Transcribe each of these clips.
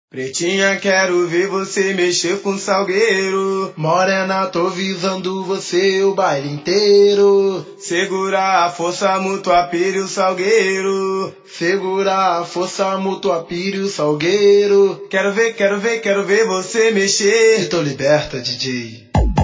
Pretinha, quero ver você mexer com salgueiro. Morena, tô visando você o baile inteiro. Segura a força mútua, pire o salgueiro. Segura a força mútua, pire o salgueiro. Quero ver você mexer. Então liberta, DJ.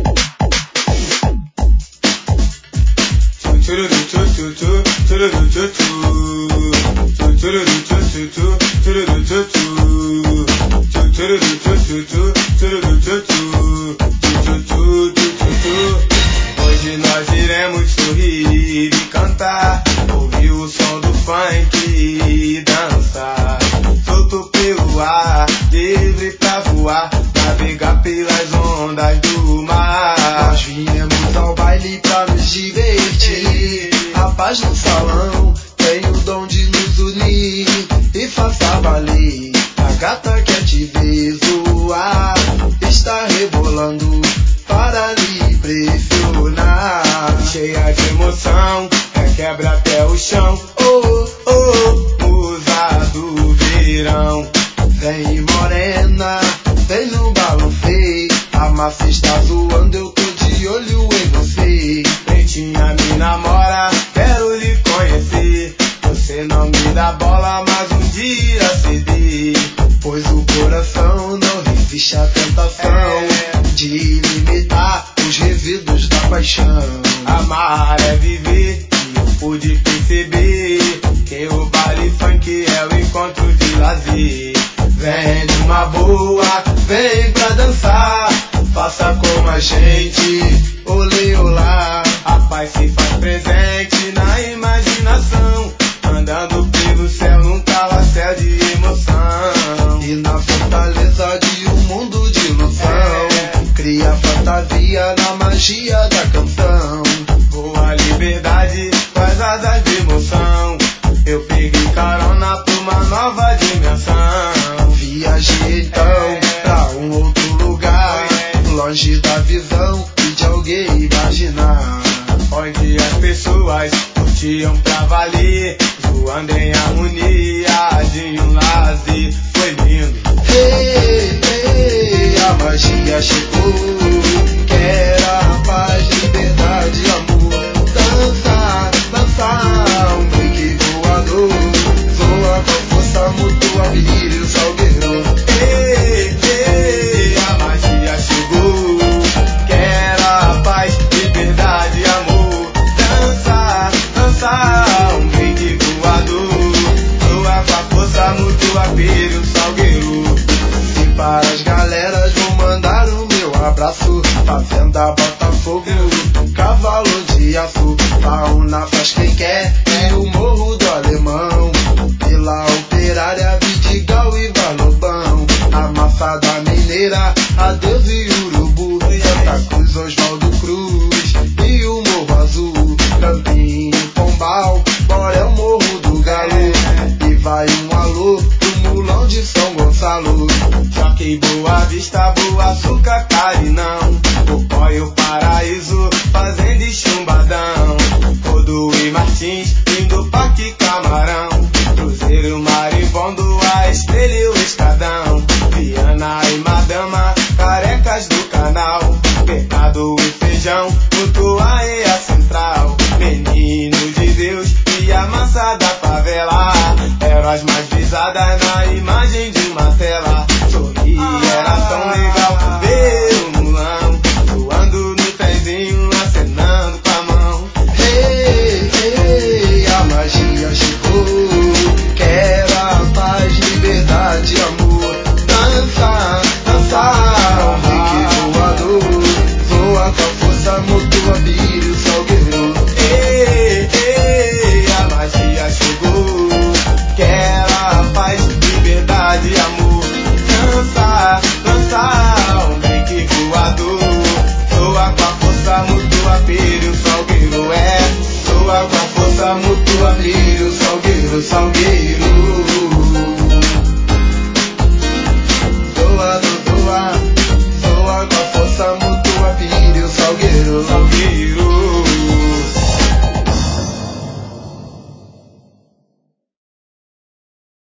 Hoje nós iremos sorrir e cantar, ouvir o som do funk e dançar. Solto pelo ar, livre pra voar, navegar pelas ondas do mar. Nós viemos ao baile pra nos divertir, a paz no salão tem o dom de nos unir. E faça valer, a gata quer te ver zoar, está rebolando para lhe impressionar. Cheia de emoção, quebra até o chão. Oh, oh, musa do verão. vem morena, vem no balão feio, a massa está zoando, eu tô de olho em você. Pretinha, me namora, quero lhe conhecer. Você não me dá bola, mas um dia ceder. Pois o coração não resiste à tentação de limitar os resíduos da paixão. Amar é viver, e eu pude perceber que o baile funk é o encontro de lazer. Vem numa boa, vem pra dançar, faça como a gente, olê olá. A paz se faz presente na imaginação, andando pelo céu num carrossel de emoção. E na fortaleza de um mundo de ilusão, cria fantasia na magia da canção. Voa a liberdade com as asas de emoção, eu peguei carona pra uma nova dimensão. Viajei então pra um outro lugar, longe da visão e de alguém imaginar. Onde as pessoas curtiam pra valer, zoando em harmonia de um lazer. Foi lindo. Ei, ei, a magia chegou, quero paz, liberdade, amor. Dançar, dançar, um break voador, soa com força mútua, brilho o salgueiro. Ei, ei, a magia chegou, quero paz, liberdade, amor. Dançar, dançar, um brinde voador, soa com a força mútua, pire o salgueiro. E para as galeras vou mandar o meu abraço, Fazenda Botafogo, cavalo de aço, Fauna faz quem quer e o Morro do Alemão, Vila Operária, Vidigal e Valobão, a Massa da Mineira, Adeus e Urubu, Santa Cruz, Oswaldo Cruz e o Morro Azul, Campinho, Pombal, Borel, Morro do Galo, e vai um alô pro Mulão de São Gonçalo. Jockey, Boa Vista, Boa Açúcar, Carinão, Cocó e o Paraíso, Fazenda e Chumbadão, Rodo e Martins, lindo Parque Camarão, Cruzeiro, Marimbondo, a Estrela e o Estadão, Viana e Madama, Carecas do Canal, Mercado e Feijão, Mutuá e a Central, Menino de Deus e a massa da favela, eram as mais visadas na imagem de uma tela.